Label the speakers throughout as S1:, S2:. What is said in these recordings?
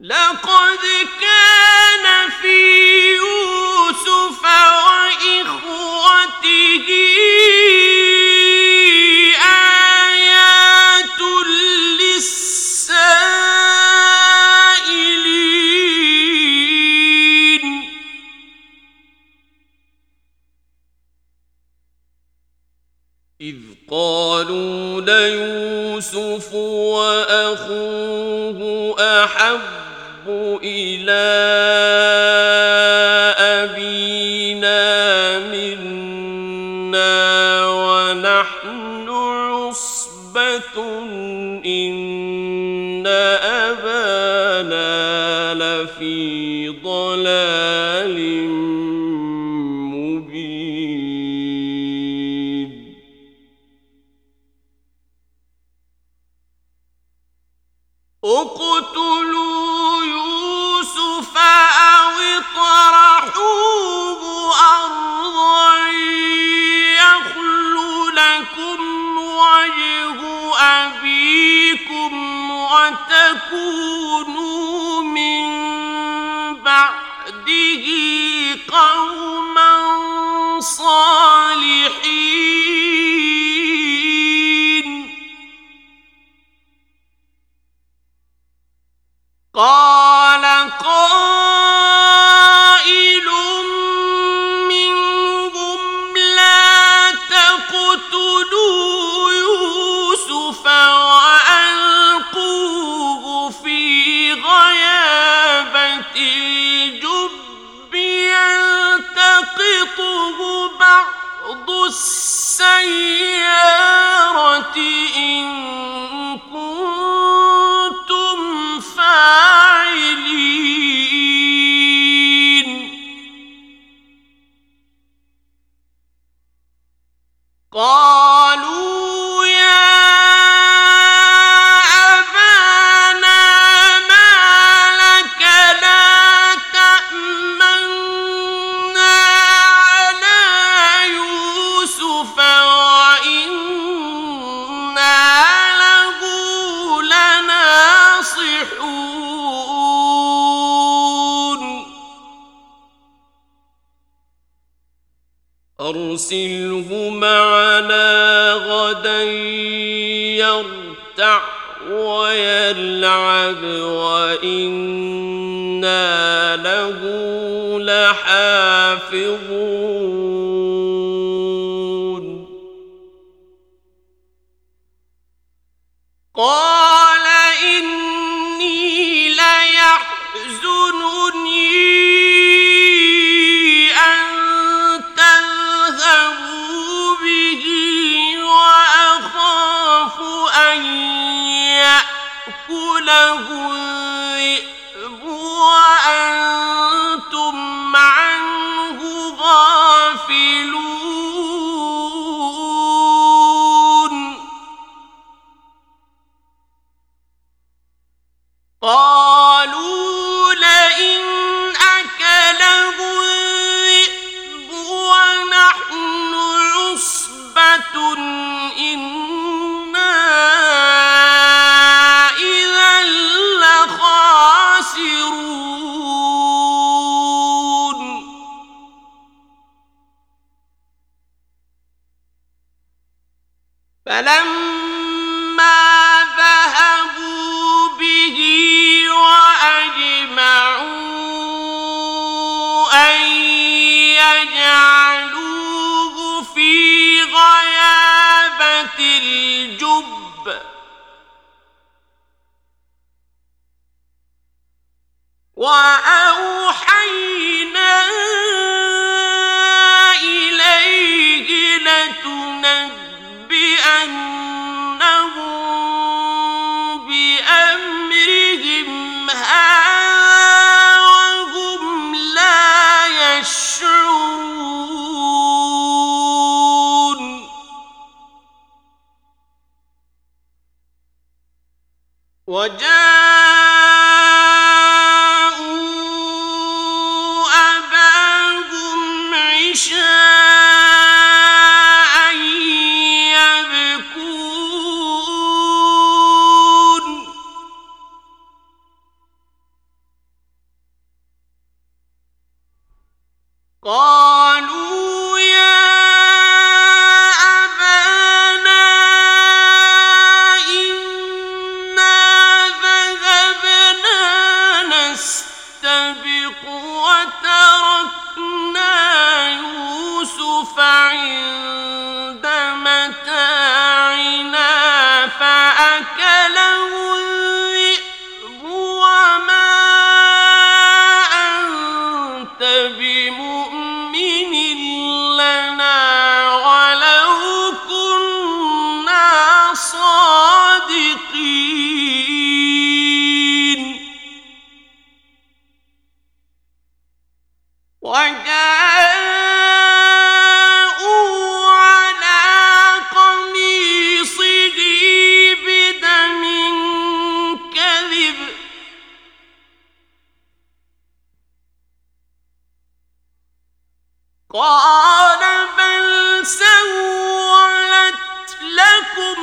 S1: لقد كان في يوسف وإخوته آيات للسائلين إذ قالوا ليوسف وأخوه أحب إلى أبينا منا ونحن عصبة إن أبانا لفي ضلال مبين اقتلوا يوسف أو اطرحوه أرضا يخل لكم وجه أبيكم وتكونوا من بعده قوما صالحين قال قائل منهم لا تقتلوا يوسف وألقوه في غيابة الجب يلتقطه بعض السيارة إن كنتم فاعلين قالوا يا أبانا ما لك لا تأمنا على يوسف وإنا له لناصحون أرسله معنا غدا يرتع ويلعب وإنا له لحافظون قال إني ليحزنني أن تذهبوا به وأخاف أن يأكله الذئب وأنتم عنه غافلون قالوا لئن أكله الذئب ونحن عصبة إنا إذا لخاسرون فلما ذهبوا به وأجمعوا أن يجعلوه في غيابة الجب وأوحينا إليه لتنبئنهم بأمرهم هذا وهم لا يشعرون قال بل سولت لكم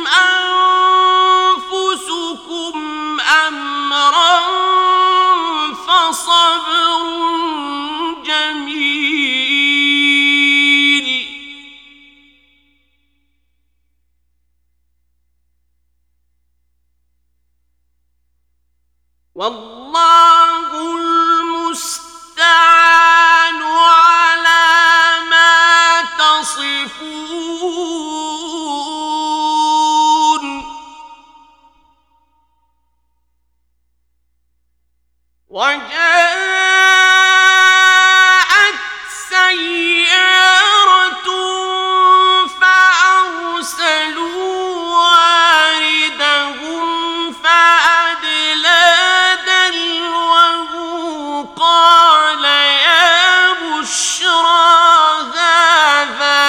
S1: أنفسكم أمرا فصبر جميل والله المستعان على ما تصفون وجاءت سيارة فأرسلوا واردهم فأدلى دلوه قال يا بشرى هذا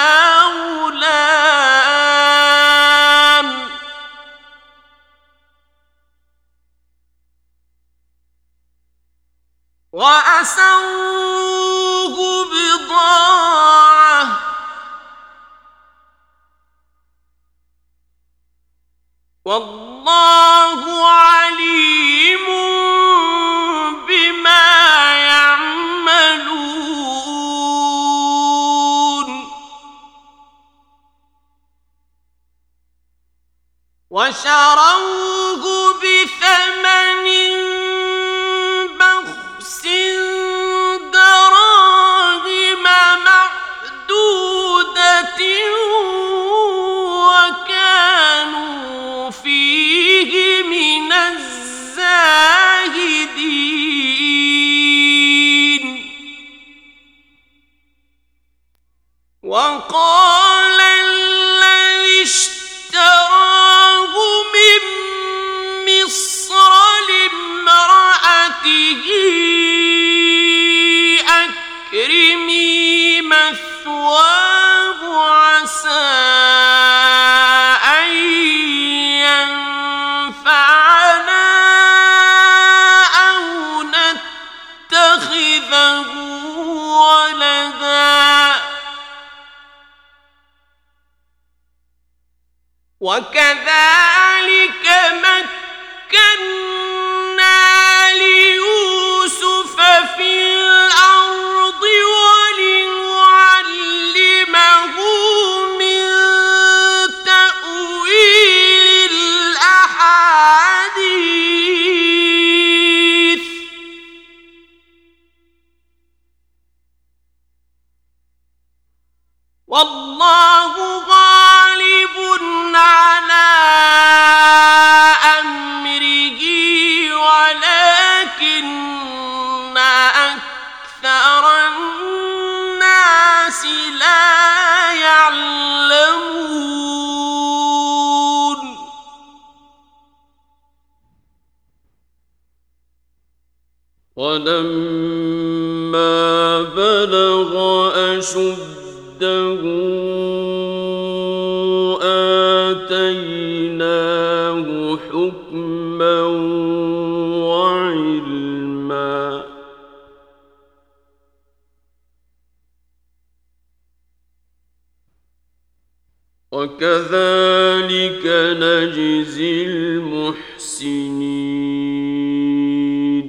S1: غلام وأسروه بضاعة والله عليم بما يعملون وشروه بثمن بخس دراهم معدودة وكانوا فيه من الزاهدين وقال الذي اشتراه من مصر لامرأته أكرمي مثواه عسى أن ينفعنا أو نتخذه ولدا وكذلك مكنا ليوسف في الأرض ولنعلمه من تأويل الأحاديث والله غالب على أمره ولكن أكثر الناس لا يعلمون ولما بلغ أشده آتيناه حكما وعلما وكذلك نجزي المحسنين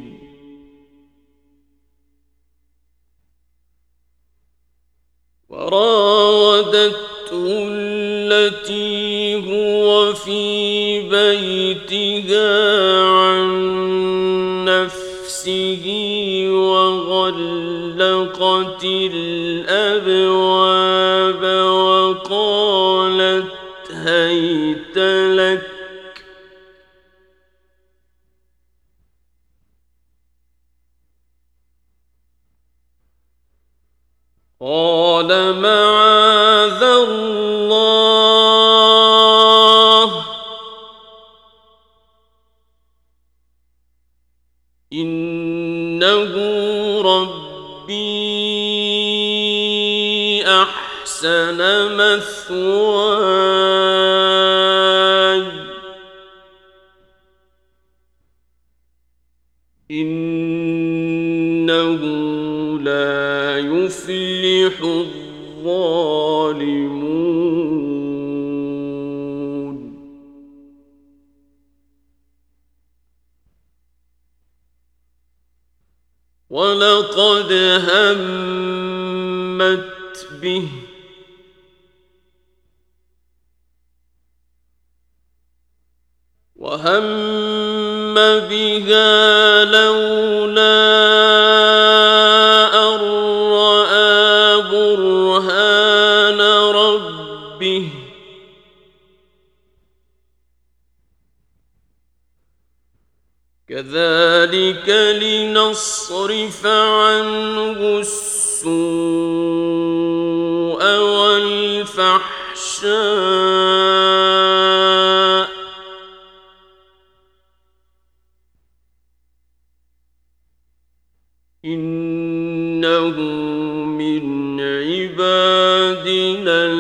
S1: وراودته التي هو في بيتها عن نفسه وغلقت الأبواب وقالت هيت لك قال معاذ الله إنه ربي أحسن مثواي إنه لا يفلح يفلح الظالمون. ولقد همت به وهم بها لولا أن رأى برهان ربه كذلك لنصرف عنه السوء والفحشاء إنه من عبادنا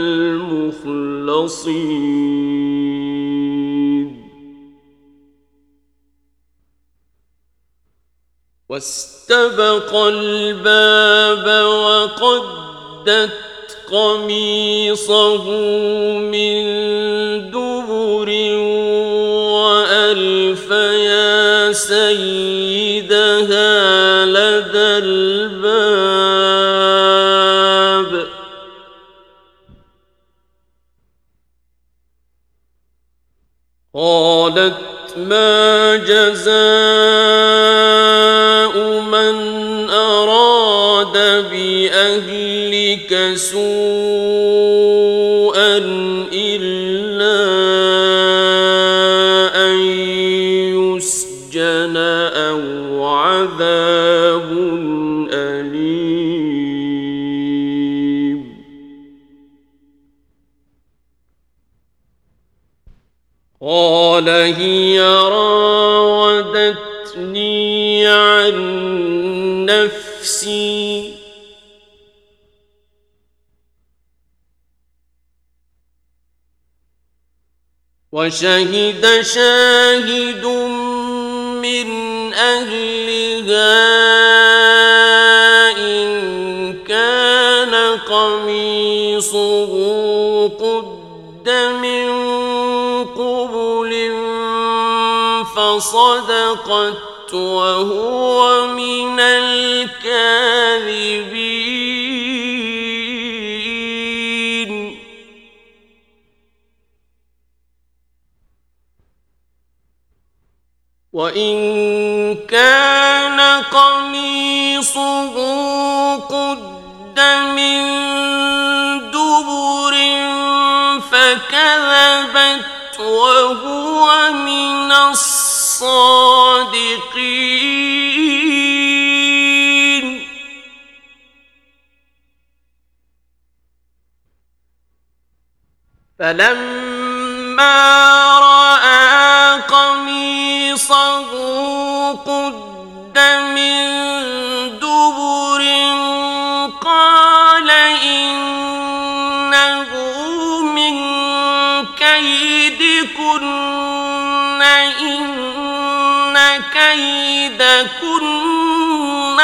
S1: المخلصين. واستبق الباب وقدت قميصه من دبر وألف يا سيدها لدى الباب قالت ما جزاء من أراد بأهلك سوءا إلا أن يسجن أو عذاب أليم. قال هي راودتني عن نفسي وشهد شاهد من أهلها إن كان قميصه قد من قبل فصدقت وهو من الكاذبين. وإن كان قميصه قد من دبر فكذبت وهو من الصادقين. فلما رأى قميصه قد من دبر قال إنه من كيدكن إن كيدكن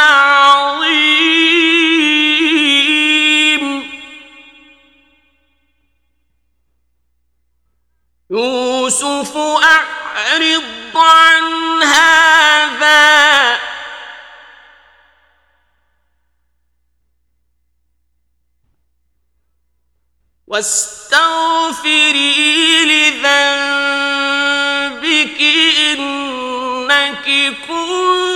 S1: عظيم. يوسف أعرض عن هذا واستغفري لذنبك إنك كنت